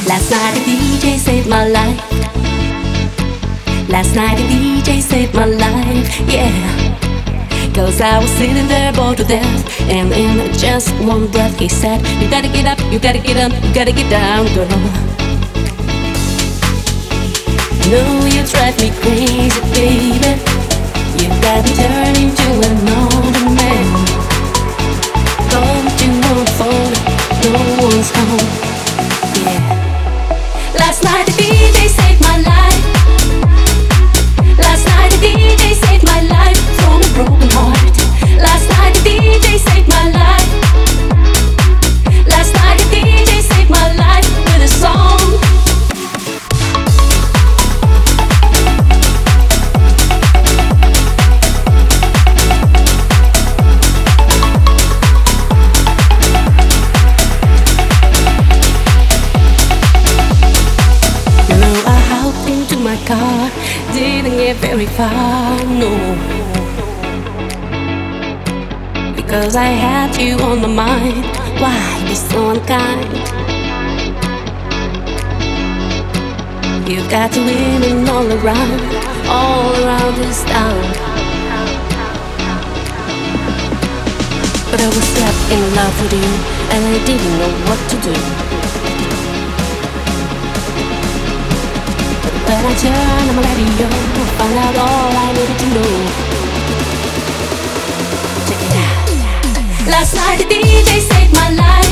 Last night the DJ saved my life. Last night the DJ saved my life, yeah. Cause I was sitting there bored to death, and in just one breath he said, you gotta get up, you gotta get up, you gotta get down, girl. No, you drive me crazy, baby. You got me turning to another man. Don't you know the phone, no one's home, yeah. Last night the DJ saved my life. Last night the DJ saved my life from a broken heart. Last night the DJ saved my life. Last night the DJ saved my life with a song. Car didn't get very far, no, because I had you on my mind. Why be so unkind? You've got women all around this town. But I was left in love with you, and I didn't know what to do. When I turn on my radio, find out all I needed to know. Check it out. Last night the DJ saved my life.